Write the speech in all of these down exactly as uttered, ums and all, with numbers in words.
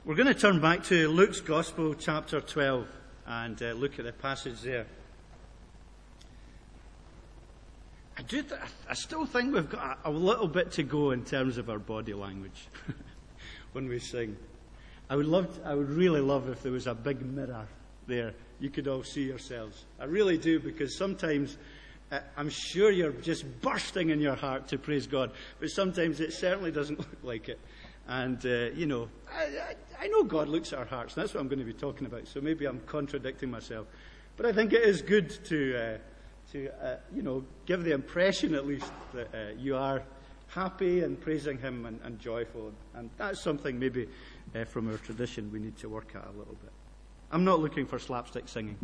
We're going to turn back to Luke's Gospel, chapter twelve, and uh, look at the passage there. I do. Th- I still think we've got a, a little bit to go in terms of our body language when we sing. I would love. To, I would really love if there was a big mirror there. You could all see yourselves. I really do, because sometimes uh, I'm sure you're just bursting in your heart to praise God, but sometimes it certainly doesn't look like it. And, uh, you know, I, I, I know God looks at our hearts, and that's what I'm going to be talking about, so maybe I'm contradicting myself. But I think it is good to, uh, to uh, you know, give the impression at least that uh, you are happy and praising Him and, and joyful. And that's something maybe uh, from our tradition we need to work at a little bit. I'm not looking for slapstick singing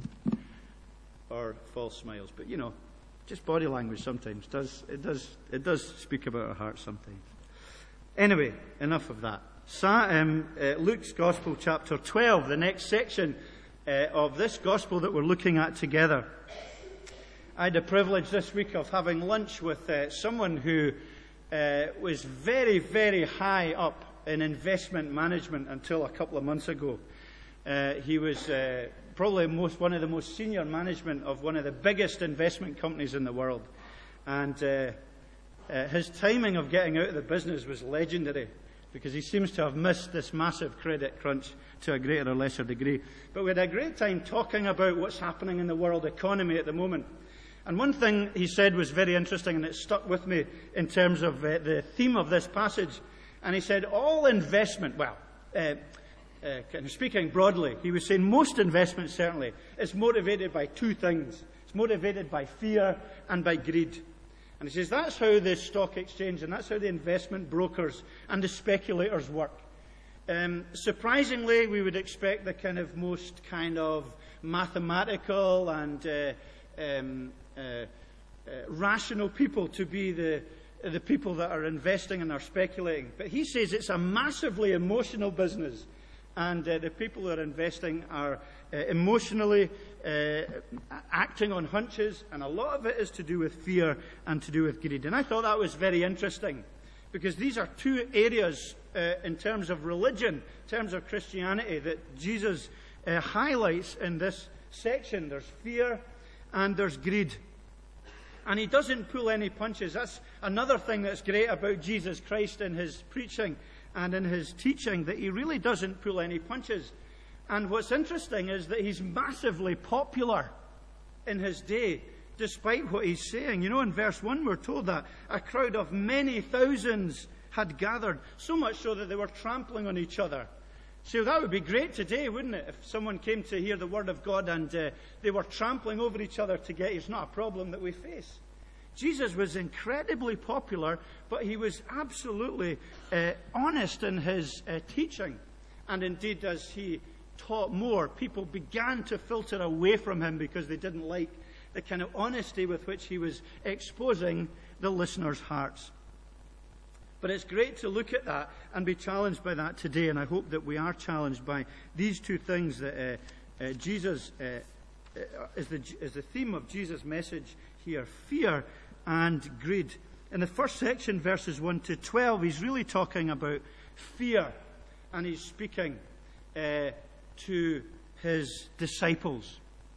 or false smiles, but, you know, just body language sometimes does, it does, it does speak about our hearts sometimes. Anyway, enough of that. Sa- um, uh, Luke's Gospel, chapter twelve, the next section uh, of this Gospel that we're looking at together. I had the privilege this week of having lunch with uh, someone who uh, was very, very high up in investment management until a couple of months ago. Uh, he was uh, probably most, one of the most senior management of one of the biggest investment companies in the world. And Uh, Uh, his timing of getting out of the business was legendary, because he seems to have missed this massive credit crunch to a greater or lesser degree. But we had a great time talking about what's happening in the world economy at the moment. And one thing he said was very interesting, and it stuck with me in terms of uh, the theme of this passage. And he said all investment, well, uh, uh, kind of speaking broadly, he was saying most investment certainly is motivated by two things. It's motivated by fear and by greed. And he says that's how the stock exchange and that's how the investment brokers and the speculators work. Um, surprisingly, we would expect the kind of most kind of mathematical and uh, um, uh, uh, rational people to be the the people that are investing and are speculating. But he says it's a massively emotional business, and uh, the people that are investing are uh, emotionally uh, acting on hunches, and a lot of it is to do with fear and to do with greed. And I thought that was very interesting, because these are two areas uh, in terms of religion, in terms of Christianity, that Jesus uh, highlights in this section. There's fear and there's greed. And he doesn't pull any punches. That's another thing that's great about Jesus Christ in his preaching and in his teaching, that he really doesn't pull any punches. And what's interesting is that he's massively popular in his day, despite what he's saying. You know, in verse one we're told that a crowd of many thousands had gathered, so much so that they were trampling on each other. So that would be great today, wouldn't it, if someone came to hear the word of God and uh, they were trampling over each other to get. It's not a problem that we face. Jesus was incredibly popular, but he was absolutely uh, honest in his uh, teaching. And indeed, as he taught more, people began to filter away from him because they didn't like the kind of honesty with which he was exposing the listeners' hearts. But it's great to look at that and be challenged by that today, and I hope that we are challenged by these two things that uh, uh, Jesus uh, uh, is the is the theme of Jesus' message here: fear and greed. In the first section, verses one to twelve, he's really talking about fear, and he's speaking uh, to his disciples.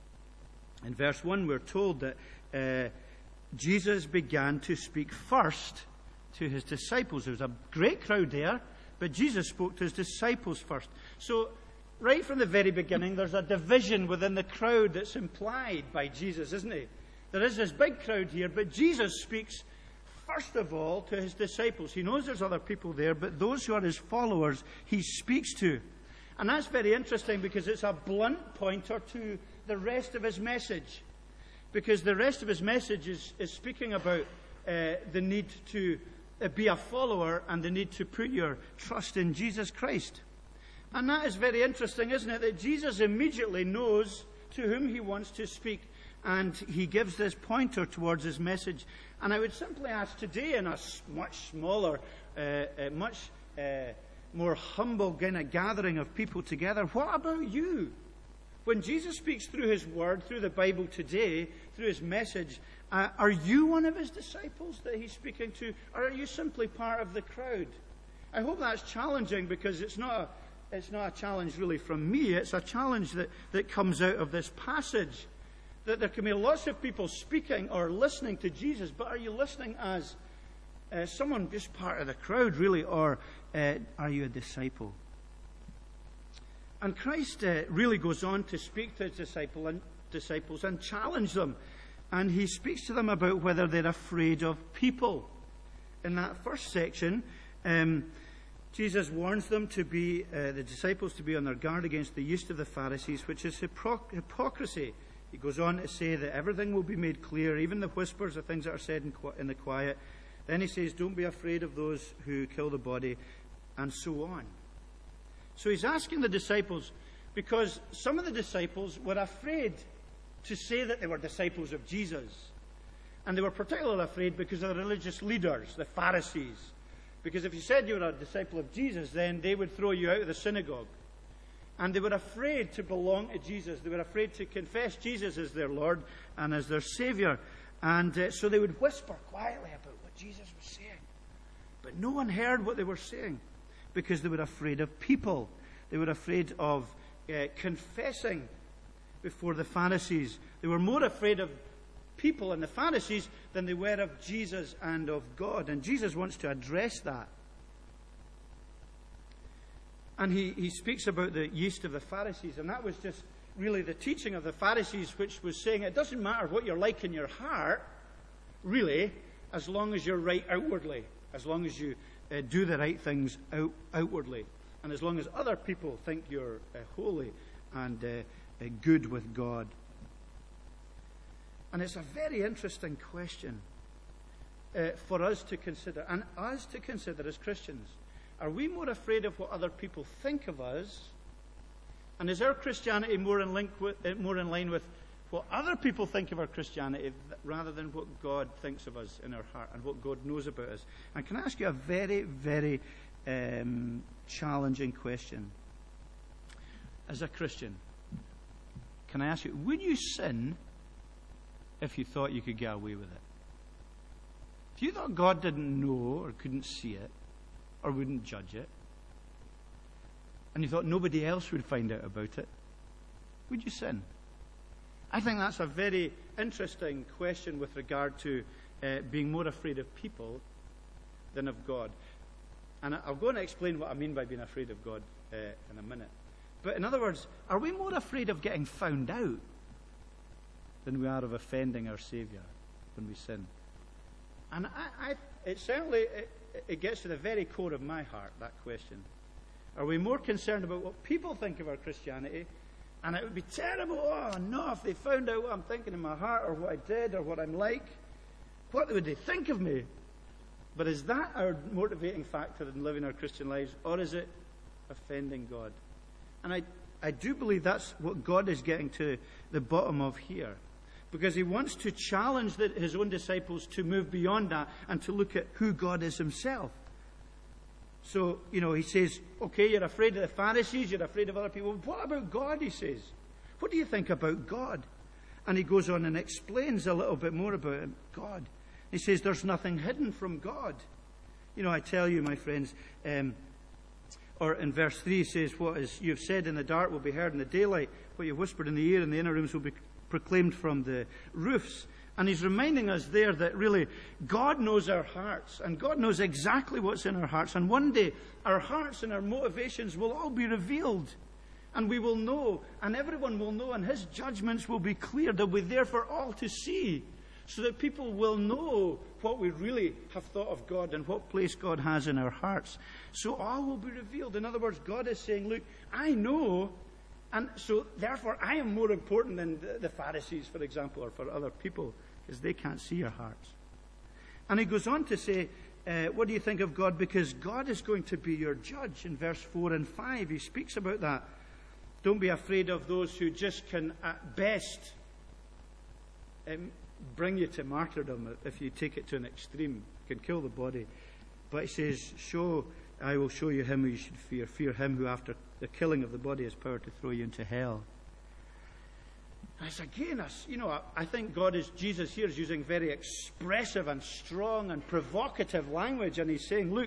In verse one, we're told that uh, Jesus began to speak first to his disciples. There was a great crowd there, but Jesus spoke to his disciples first. So, right from the very beginning, there's a division within the crowd that's implied by Jesus, isn't it? There is this big crowd here, but Jesus speaks first of all to his disciples. He knows there's other people there, but those who are his followers, he speaks to. And that's very interesting, because it's a blunt pointer to the rest of his message. Because the rest of his message is, is speaking about uh, the need to uh, be a follower and the need to put your trust in Jesus Christ. And that is very interesting, isn't it? That Jesus immediately knows to whom he wants to speak. And he gives this pointer towards his message. And I would simply ask today, in a much smaller, uh, uh, much uh, more humble kind of gathering of people together, what about you? When Jesus speaks through his word, through the Bible today, through his message, uh, are you one of his disciples that he's speaking to? Or are you simply part of the crowd? I hope that's challenging, because it's not a, it's not a challenge really from me. It's a challenge that, that comes out of this passage. That there can be lots of people speaking or listening to Jesus, but are you listening as uh, someone just part of the crowd, really, or uh, are you a disciple? And Christ uh, really goes on to speak to his disciple and, disciples and challenge them. And he speaks to them about whether they're afraid of people. In that first section, um, Jesus warns them to be, uh, the disciples to be on their guard against the use of the Pharisees, which is hypocr- hypocrisy. He goes on to say that everything will be made clear, even the whispers of things that are said in, qu- in the quiet. Then he says, don't be afraid of those who kill the body, and so on. So he's asking the disciples, because some of the disciples were afraid to say that they were disciples of Jesus. And they were particularly afraid because of the religious leaders, the Pharisees. Because if you said you were a disciple of Jesus, then they would throw you out of the synagogue. And they were afraid to belong to Jesus. They were afraid to confess Jesus as their Lord and as their Savior. And uh, so they would whisper quietly about what Jesus was saying. But no one heard what they were saying because they were afraid of people. They were afraid of uh, confessing before the Pharisees. They were more afraid of people and the Pharisees than they were of Jesus and of God. And Jesus wants to address that. And he, he speaks about the yeast of the Pharisees, and that was just really the teaching of the Pharisees, which was saying it doesn't matter what you're like in your heart, really, as long as you're right outwardly, as long as you uh, do the right things out, outwardly, and as long as other people think you're uh, holy and uh, uh, good with God. And it's a very interesting question uh, for us to consider, and us to consider as Christians. Are we more afraid of what other people think of us? And is our Christianity more in, link with, uh, more in line with what other people think of our Christianity rather than what God thinks of us in our heart and what God knows about us? And can I ask you a very, very um, challenging question? As a Christian, can I ask you, would you sin if you thought you could get away with it? If you thought God didn't know or couldn't see it, or wouldn't judge it, and you thought nobody else would find out about it, would you sin? I think that's a very interesting question with regard to uh, being more afraid of people than of God. And I'll go and explain what I mean by being afraid of God uh, in a minute. But in other words, are we more afraid of getting found out than we are of offending our Savior when we sin? And I, I, it certainly... It, It gets to the very core of my heart, that question. Are we more concerned about what people think of our Christianity? And it would be terrible, oh no, if they found out what I'm thinking in my heart or what I did or what I'm like, what would they think of me? But is that our motivating factor in living our Christian lives, or is it offending God? And I, I do believe that's what God is getting to the bottom of here. Because he wants to challenge the, his own disciples to move beyond that and to look at who God is himself. So, you know, he says, okay, you're afraid of the Pharisees, you're afraid of other people. What about God, he says? What do you think about God? And he goes on and explains a little bit more about God. He says there's nothing hidden from God. You know, I tell you, my friends, um, or in verse three, he says, what is you've said in the dark will be heard in the daylight. What you've whispered in the ear in the inner rooms will be proclaimed from the roofs. And he's reminding us there that really God knows our hearts, and God knows exactly what's in our hearts. And one day our hearts and our motivations will all be revealed, and we will know, and everyone will know, and his judgments will be clear. They'll be there for all to see, so that people will know what we really have thought of God and what place God has in our hearts. So all will be revealed. In other words, God is saying, look, I know. And so, therefore, I am more important than the Pharisees, for example, or for other people, because they can't see your hearts. And he goes on to say, uh, what do you think of God? Because God is going to be your judge. In verse four and five, he speaks about that. Don't be afraid of those who just can, at best, um, bring you to martyrdom if you take it to an extreme. Can kill the body. But he says, show... I will show you him who you should fear. Fear him who after the killing of the body has power to throw you into hell. And it's again, you know, I think God is, Jesus here is using very expressive and strong and provocative language. And he's saying, look,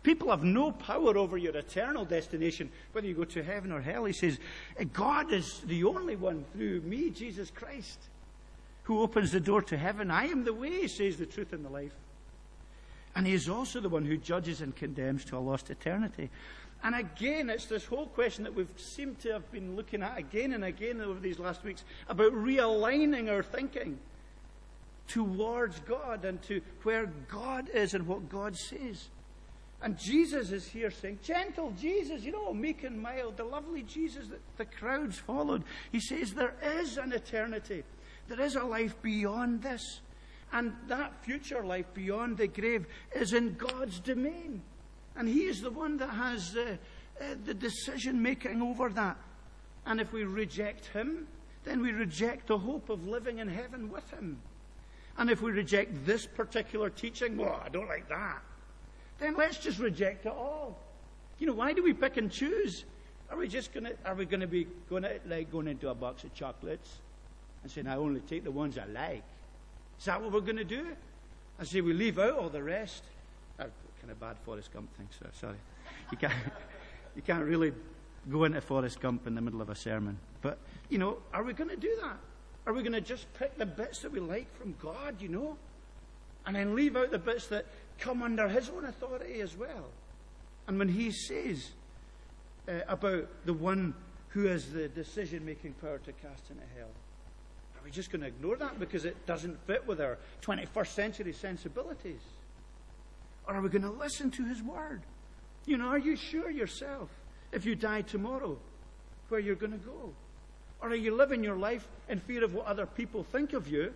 People have no power over your eternal destination, whether you go to heaven or hell. He says, God is the only one through me, Jesus Christ, who opens the door to heaven. I am the way, he says, the truth and the life. And he is also the one who judges and condemns to a lost eternity. And again, it's this whole question that we've seemed to have been looking at again and again over these last weeks about realigning our thinking towards God and to where God is and what God says. And Jesus is here saying, gentle Jesus, you know, meek and mild, the lovely Jesus that the crowds followed. He says there is an eternity. There is a life beyond this. And that future life beyond the grave is in God's domain. And he is the one that has uh, uh, the decision making over that. And if we reject him, then we reject the hope of living in heaven with him. And if we reject this particular teaching, well, I don't like that, then let's just reject it all. You know, why do we pick and choose? Are we just going to, are we going to be going to, like going into a box of chocolates and saying, I only take the ones I like? Is that what we're going to do? I say we leave out all the rest. Oh, kind of bad Forrest Gump thing, so sorry. You can't, you can't really go into Forrest Gump in the middle of a sermon. But, you know, are we going to do that? Are we going to just pick the bits that we like from God, you know, and then leave out the bits that come under his own authority as well? And when he says uh, about the one who has the decision-making power to cast into hell, are we just going to ignore that because it doesn't fit with our twenty-first century sensibilities? Or are we going to listen to his word? You know, are you sure yourself, if you die tomorrow, where you're going to go? Or are you living your life in fear of what other people think of you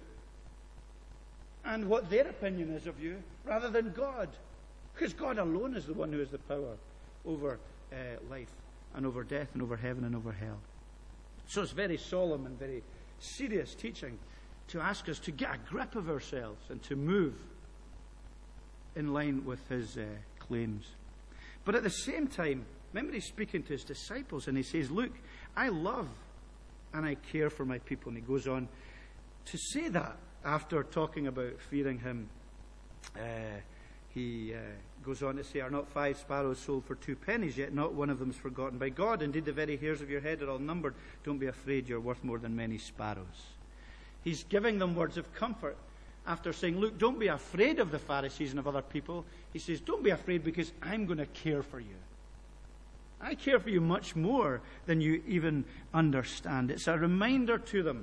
and what their opinion is of you, rather than God? Because God alone is the one who has the power over uh, life and over death and over heaven and over hell. So it's very solemn and very serious teaching to ask us to get a grip of ourselves and to move in line with his uh, claims. But at the same time, remember he's speaking to his disciples and he says, look, I love and I care for my people. And he goes on to say that after talking about fearing him. Uh, he uh, goes on to say, are not five sparrows sold for two pennies, yet not one of them is forgotten by God? Indeed, the very hairs of your head are all numbered. Don't be afraid, you're worth more than many sparrows. He's giving them words of comfort after saying, look, don't be afraid of the Pharisees and of other people. He says, don't be afraid because I'm going to care for you. I care for you much more than you even understand. It's a reminder to them.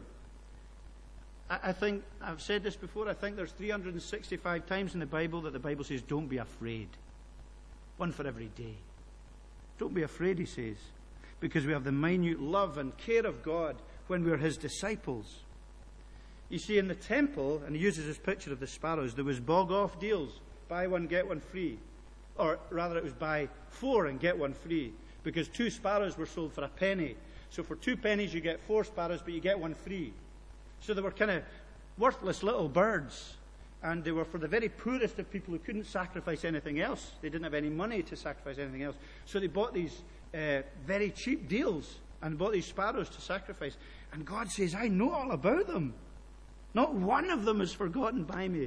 I, I think, I've said this before, I think there's three hundred sixty-five times in the Bible that the Bible says, don't be afraid. One for every day. Don't be afraid, he says, because we have the minute love and care of God when we're his disciples. You see, in the temple, and he uses this picture of the sparrows, there was bog-off deals. Buy one, get one free. Or rather, it was buy four and get one free. Because two sparrows were sold for a penny. So for two pennies, you get four sparrows, but you get one free. So they were kind of worthless little birds. And they were for the very poorest of people who couldn't sacrifice anything else. They didn't have any money to sacrifice anything else. So they bought these uh, very cheap deals and bought these sparrows to sacrifice. And God says, I know all about them. Not one of them is forgotten by me.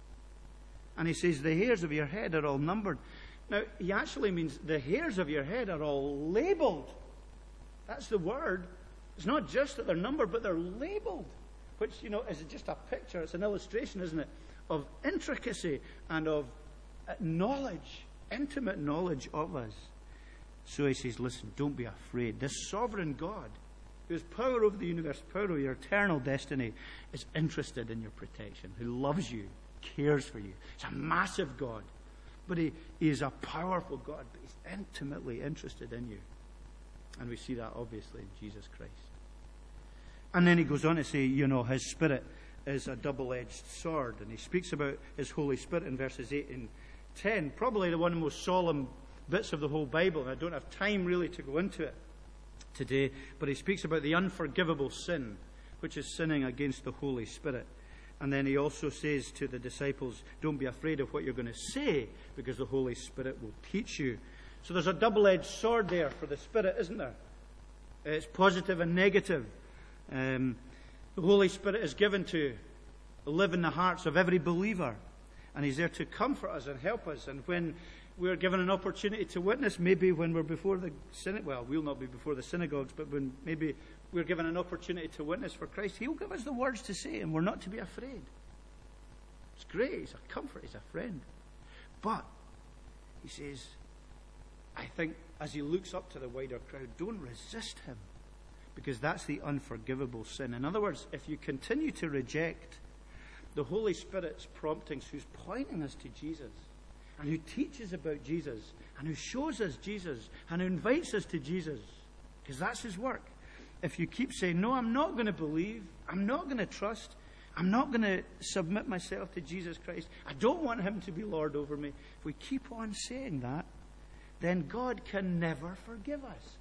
And he says, the hairs of your head are all numbered. Now, he actually means the hairs of your head are all labeled. That's the word. It's not just that they're numbered, but they're labeled. Which, you know, is just a picture. It's an illustration, isn't it, of intricacy and of knowledge, intimate knowledge of us. So he says, listen, don't be afraid. This sovereign God, who has power over the universe, power over your eternal destiny, is interested in your protection, who loves you, cares for you. He's a massive God, but he, he is a powerful God, but he's intimately interested in you. And we see that obviously in Jesus Christ. And then he goes on to say, you know, his Spirit is a double-edged sword. And he speaks about his Holy Spirit in verses eight and ten, probably the one of the most solemn bits of the whole Bible. And I don't have time really to go into it today, but he speaks about the unforgivable sin, which is sinning against the Holy Spirit. And then he also says to the disciples, don't be afraid of what you're going to say, because the Holy Spirit will teach you. So there's a double-edged sword there for the Spirit, isn't there? It's positive and negative. Um, the Holy Spirit is given to live in the hearts of every believer, and he's there to comfort us and help us. And when we're given an opportunity to witness, maybe when we're before the synagogue, well, we'll not be before the synagogues, but when maybe we're given an opportunity to witness for Christ, He'll give us the words to say, and we're not to be afraid. It's great. He's a comfort. He's a friend. But, He says, I think as He looks up to the wider crowd, don't resist Him, because that's the unforgivable sin. In other words, if you continue to reject the Holy Spirit's promptings, who's pointing us to Jesus, and who teaches about Jesus, and who shows us Jesus, and who invites us to Jesus, because that's His work. If you keep saying, no, I'm not going to believe, I'm not going to trust, I'm not going to submit myself to Jesus Christ, I don't want Him to be Lord over me. If we keep on saying that, then God can never forgive us.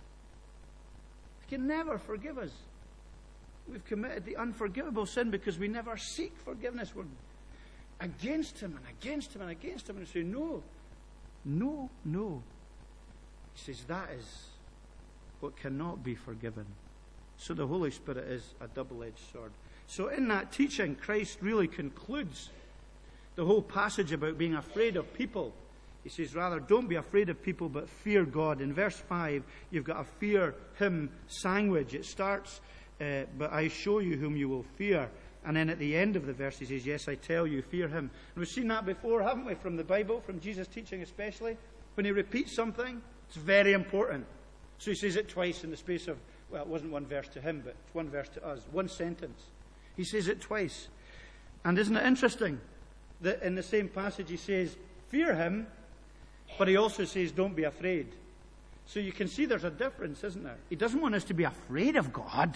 He can never forgive us. We've committed the unforgivable sin because we never seek forgiveness. We're against Him and against Him and against Him. And we say, no, no, no. He says that is what cannot be forgiven. So the Holy Spirit is a double-edged sword. So in that teaching, Christ really concludes the whole passage about being afraid of people. He says, rather, don't be afraid of people, but fear God. In verse five, you've got a fear Him sandwich. It starts, uh, but I show you whom you will fear. And then at the end of the verse, he says, yes, I tell you, fear Him. And we've seen that before, haven't we, from the Bible, from Jesus' teaching especially. When He repeats something, it's very important. So He says it twice in the space of, well, it wasn't one verse to Him, but it's one verse to us, one sentence. He says it twice. And isn't it interesting that in the same passage He says, fear Him, but He also says, don't be afraid. So you can see there's a difference, isn't there? He doesn't want us to be afraid of God.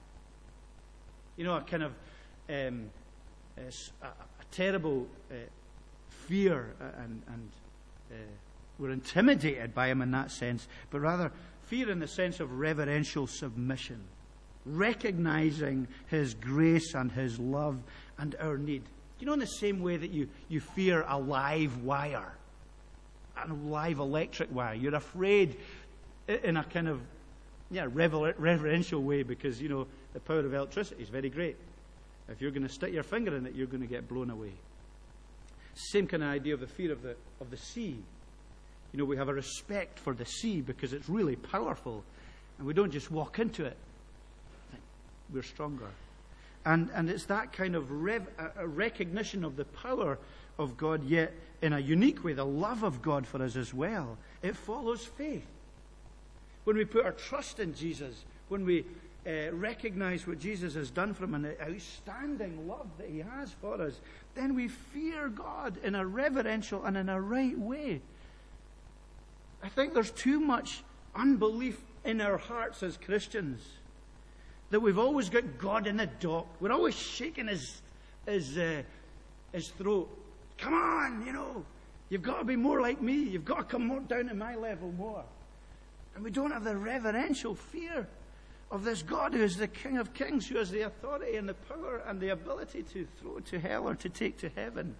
You know, a kind of um, a, a, a terrible uh, fear, and, and uh, we're intimidated by Him in that sense, but rather fear in the sense of reverential submission, recognizing His grace and His love and our need. You know, in the same way that you, you fear a live wire, a live electric wire, you're afraid in a kind of yeah rever- reverential way because, you know, the power of electricity is very great. If you're going to stick your finger in it, you're going to get blown away. Same kind of idea of the fear of the of the sea. You know, we have a respect for the sea because it's really powerful, and we don't just walk into it. We're stronger. And and it's that kind of rev, a recognition of the power of God, yet in a unique way, the love of God for us as well. It follows faith. When we put our trust in Jesus, when we uh, recognize what Jesus has done for Him and the outstanding love that He has for us, then we fear God in a reverential and in a right way. I think there's too much unbelief in our hearts as Christians, that we've always got God in the dock. We're always shaking his his, uh, his throat. Come on, you know, you've got to be more like me. You've got to come more down to my level more. And we don't have the reverential fear of this God who is the King of Kings, who has the authority and the power and the ability to throw to hell or to take to heaven.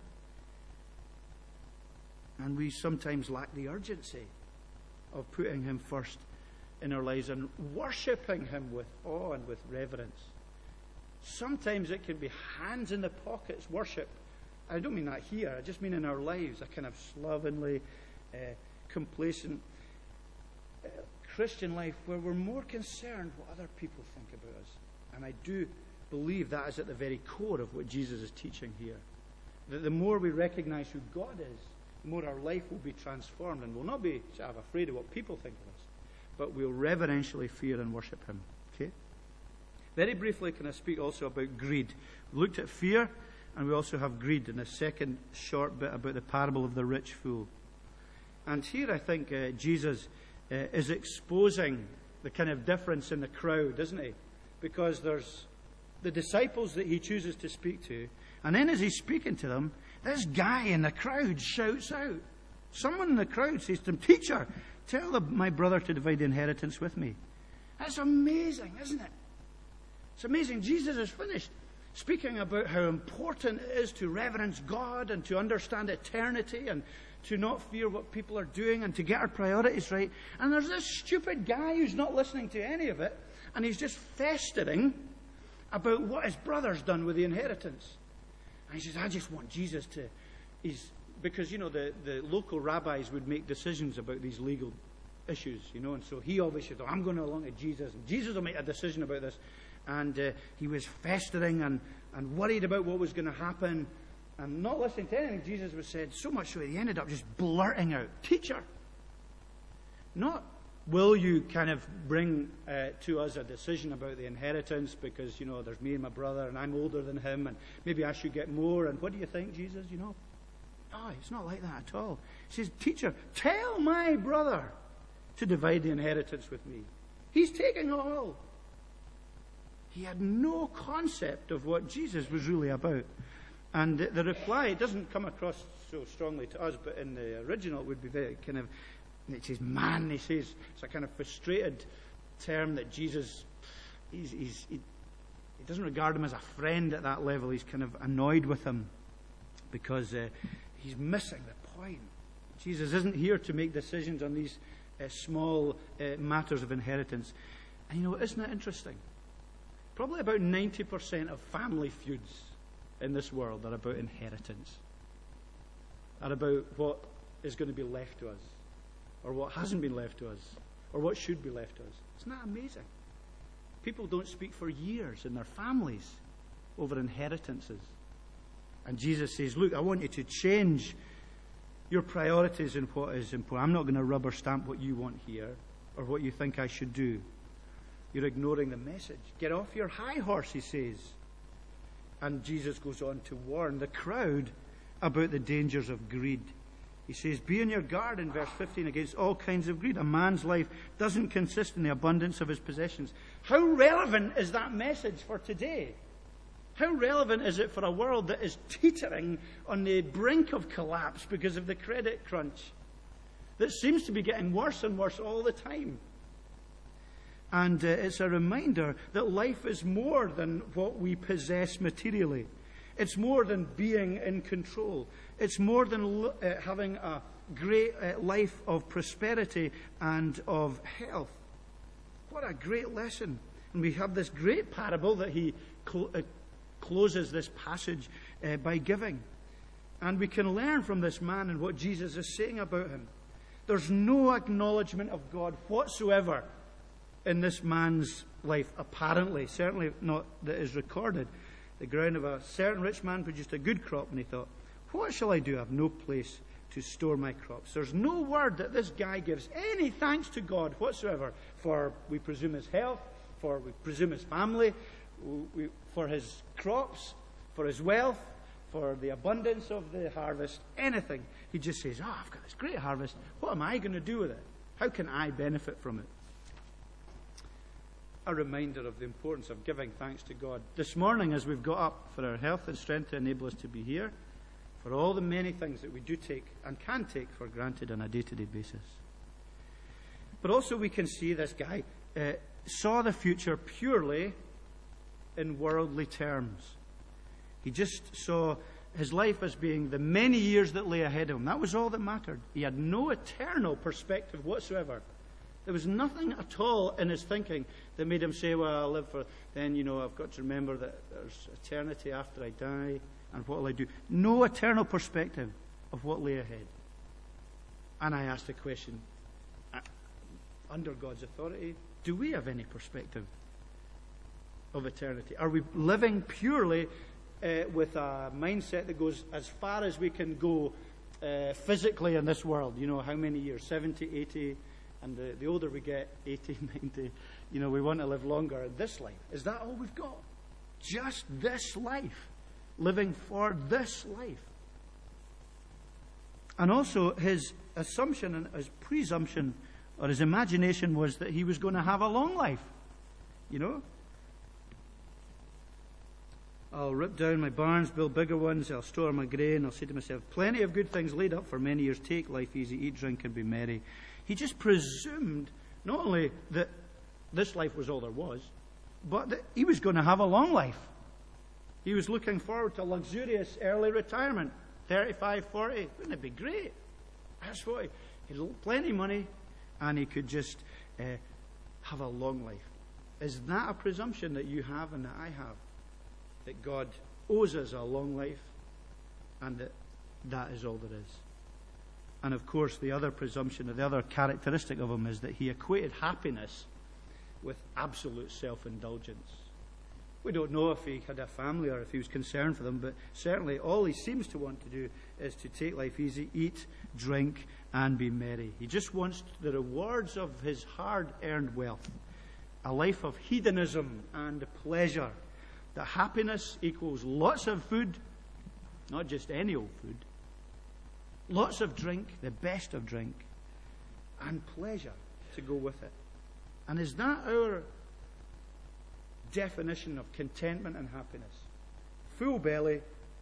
And we sometimes lack the urgency of putting Him first in our lives and worshipping Him with awe and with reverence. Sometimes it can be hands in the pockets worship. I don't mean that here. I just mean in our lives, a kind of slovenly, uh, complacent uh, Christian life where we're more concerned what other people think about us. And I do believe that is at the very core of what Jesus is teaching here. That the more we recognize who God is, the more our life will be transformed, and we'll not be sort of afraid of what people think of us, but we'll reverentially fear and worship Him. Okay? Very briefly, can I speak also about greed? We looked at fear, and we also have greed in a second short bit about the parable of the rich fool. And here I think uh, Jesus uh, is exposing the kind of difference in the crowd, isn't He? Because there's the disciples that He chooses to speak to, and then as He's speaking to them, this guy in the crowd shouts out. Someone in the crowd says to him, "Teacher, tell the, my brother to divide the inheritance with me." That's amazing, isn't it? It's amazing. Jesus is finished speaking about how important it is to reverence God and to understand eternity and to not fear what people are doing and to get our priorities right. And there's this stupid guy who's not listening to any of it, and he's just festering about what his brother's done with the inheritance. And he says, I just want Jesus to, he's because, you know, the, the local rabbis would make decisions about these legal issues, you know, and so he obviously thought, I'm going along to Jesus, and Jesus will make a decision about this. And uh, he was festering and, and worried about what was going to happen, and not listening to anything Jesus was said, so much so he ended up just blurting out, "Teacher, not will you kind of bring uh, to us a decision about the inheritance, because, you know, there's me and my brother, and I'm older than him, and maybe I should get more, and what do you think, Jesus, you know?" No, it's not like that at all. He says, "Teacher, tell my brother to divide the inheritance with me. He's taking all." He had no concept of what Jesus was really about. And the, the reply, it doesn't come across so strongly to us, but in the original it would be very kind of, it says, man, he says, it's a kind of frustrated term that Jesus, he's, he's, he, he doesn't regard him as a friend at that level. He's kind of annoyed with him because uh, he's missing the point. Jesus isn't here to make decisions on these uh, small uh, matters of inheritance. And you know, isn't it interesting? Probably about ninety percent of family feuds in this world are about inheritance, are about what is going to be left to us, or what hasn't been left to us, or what should be left to us. Isn't that amazing? People don't speak for years in their families over inheritances. And Jesus says, look, I want you to change your priorities in what is important. I'm not going to rubber stamp what you want here or what you think I should do. You're ignoring the message. Get off your high horse, he says. And Jesus goes on to warn the crowd about the dangers of greed. He says, be on your guard in verse fifteen against all kinds of greed. A man's life doesn't consist in the abundance of his possessions. How relevant is that message for today? How relevant is it for a world that is teetering on the brink of collapse because of the credit crunch that seems to be getting worse and worse all the time? And uh, it's a reminder that life is more than what we possess materially. It's more than being in control. It's more than uh, having a great uh, life of prosperity and of health. What a great lesson. And we have this great parable that he cl- uh, closes this passage uh, by giving. And we can learn from this man and what Jesus is saying about him. There's no acknowledgement of God whatsoever in this man's life, apparently, certainly not that is recorded. The ground of a certain rich man produced a good crop, and he thought, what shall I do? I have no place to store my crops. There's no word that this guy gives any thanks to God whatsoever for, we presume, his health, for, we presume, his family, we, for his crops, for his wealth, for the abundance of the harvest, anything. He just says, oh, I've got this great harvest. What am I going to do with it? How can I benefit from it? A reminder of the importance of giving thanks to God. This morning, as we've got up, for our health and strength to enable us to be here, for all the many things that we do take and can take for granted on a day-to-day basis. But also we can see this guy uh, saw the future purely in worldly terms. He just saw his life as being the many years that lay ahead of him. That was all that mattered. He had no eternal perspective whatsoever. There was nothing at all in his thinking that made him say, well, I'll live for, then, you know, I've got to remember that there's eternity after I die, and what will I do? No eternal perspective of what lay ahead. And I asked the question, under God's authority, do we have any perspective of eternity? Are we living purely uh, with a mindset that goes as far as we can go uh, physically in this world? You know, how many years? seventy, eighty? And the, the older we get, eighty, ninety, you know, we want to live longer in this life. Is that all we've got? Just this life. Living for this life. And also his assumption and his presumption or his imagination was that he was going to have a long life. You know? I'll rip down my barns, build bigger ones, I'll store my grain, I'll say to myself, plenty of good things laid up for many years. Take life easy, eat, drink, and be merry. He just presumed not only that this life was all there was, but that he was going to have a long life. He was looking forward to luxurious early retirement, thirty-five, forty. Wouldn't it be great? That's what he, he had plenty of money, and he could just uh, have a long life. Is that a presumption that you have and that I have? That God owes us a long life, and that that is all there is. And of course, the other presumption, or the other characteristic of him, is that he equated happiness with absolute self-indulgence. We don't know if he had a family or if he was concerned for them, but certainly all he seems to want to do is to take life easy, eat, drink, and be merry. He just wants the rewards of his hard-earned wealth, a life of hedonism and pleasure. That happiness equals lots of food, not just any old food, lots of drink, the best of drink, and pleasure to go with it. And is that our definition of contentment and happiness? Full belly,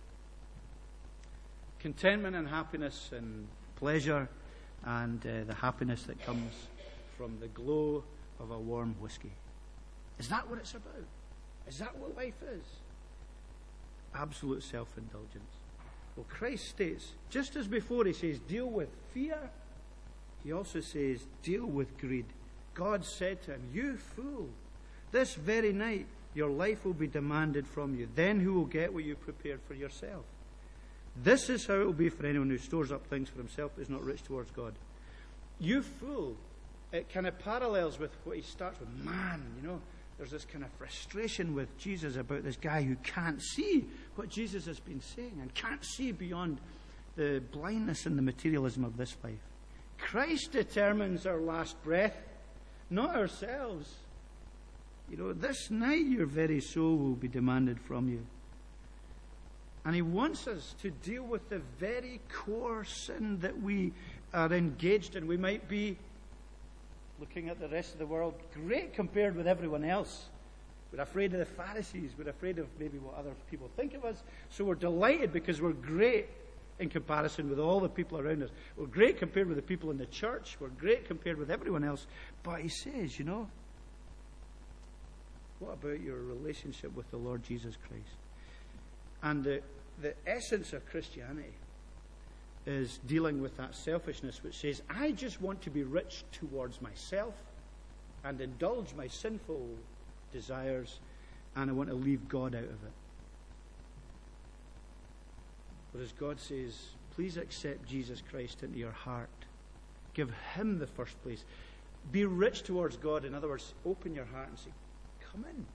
contentment and happiness and pleasure, and uh, the happiness that comes from the glow of a warm whiskey. Is that what it's about? Is that what life is? Absolute self-indulgence. Well, Christ states, just as before he says, deal with fear, he also says, deal with greed. God said to him, you fool, this very night your life will be demanded from you. Then who will get what you prepared for yourself? This is how it will be for anyone who stores up things for himself but is not rich towards God. You fool. It kind of parallels with what he starts with. Man, you know, there's this kind of frustration with Jesus about this guy who can't see what Jesus has been saying and can't see beyond the blindness and the materialism of this life. Christ determines our last breath, not ourselves. You know, this night your very soul will be demanded from you. And he wants us to deal with the very core sin that we are engaged in. We might be, looking at the rest of the world, great compared with everyone else. We're afraid of the Pharisees. We're afraid of maybe what other people think of us. So we're delighted because we're great in comparison with all the people around us. We're great compared with the people in the church. We're great compared with everyone else. But he says, you know, what about your relationship with the Lord Jesus Christ? And the, the essence of Christianity is dealing with that selfishness which says, I just want to be rich towards myself and indulge my sinful desires, and I want to leave God out of it. Whereas God says, please accept Jesus Christ into your heart. Give him the first place. Be rich towards God. In other words, open your heart and say, come in.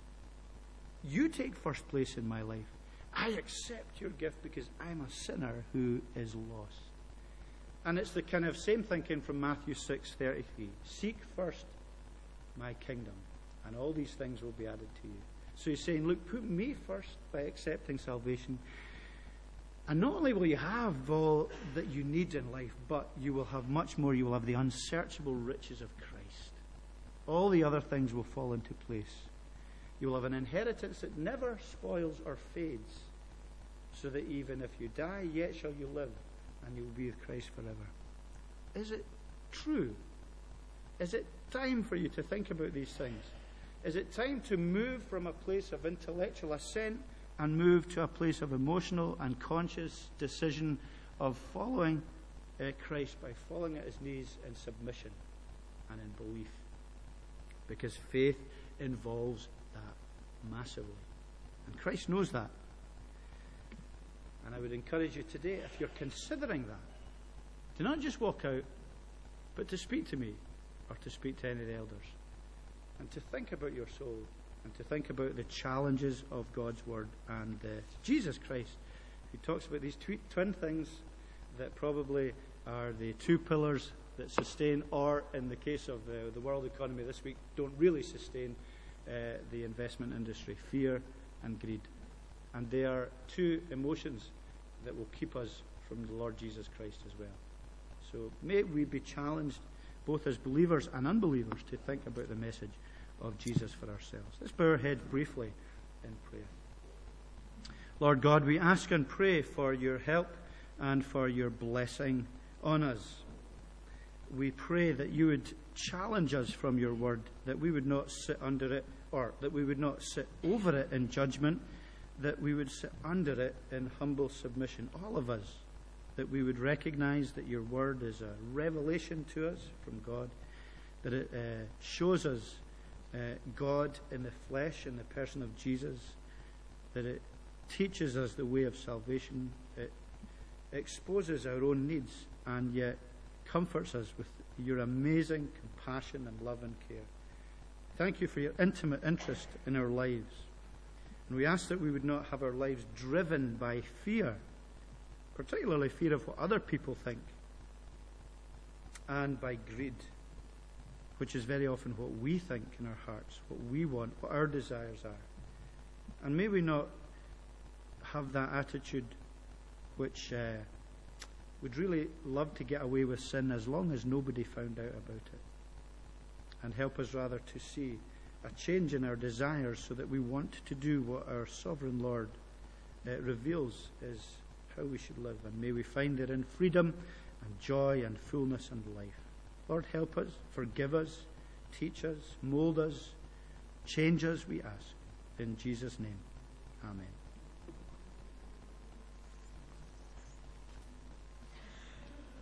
You take first place in my life. I accept your gift because I'm a sinner who is lost. And it's the kind of same thinking from Matthew six thirty-three. Seek first my kingdom, and all these things will be added to you. So he's saying, look, put me first by accepting salvation. And not only will you have all that you need in life, but you will have much more. You will have the unsearchable riches of Christ. All the other things will fall into place. You will have an inheritance that never spoils or fades, so that even if you die, yet shall you live, and you will be with Christ forever. Is it true? Is it time for you to think about these things? Is it time to move from a place of intellectual assent and move to a place of emotional and conscious decision of following uh, Christ by falling at his knees in submission and in belief? Because faith involves that massively. And Christ knows that. And I would encourage you today, if you're considering that, to not just walk out, but to speak to me or to speak to any of the elders. And to think about your soul and to think about the challenges of God's Word. And uh, Jesus Christ, who talks about these tw- twin things that probably are the two pillars that sustain, or in the case of uh, the world economy this week, don't really sustain uh, the investment industry, fear and greed. And they are two emotions that will keep us from the Lord Jesus Christ as well. So may we be challenged, both as believers and unbelievers, to think about the message of Jesus for ourselves. Let's bow our heads briefly in prayer. Lord God, we ask and pray for your help and for your blessing on us. We pray that you would challenge us from your word, that we would not sit under it, or that we would not sit over it in judgment, that we would sit under it in humble submission, all of us, that we would recognize that your word is a revelation to us from God, that it uh, shows us uh, God in the flesh, in the person of Jesus, that it teaches us the way of salvation, it exposes our own needs, and yet comforts us with your amazing compassion and love and care. Thank you for your intimate interest in our lives. And we ask that we would not have our lives driven by fear, particularly fear of what other people think, and by greed, which is very often what we think in our hearts, what we want, what our desires are. And may we not have that attitude which uh, would really love to get away with sin as long as nobody found out about it. And help us rather to see a change in our desires so that we want to do what our sovereign Lord uh, reveals is how we should live. And may we find therein freedom and joy and fullness and life. Lord, help us, forgive us, teach us, mold us, change us, we ask. In Jesus' name, amen.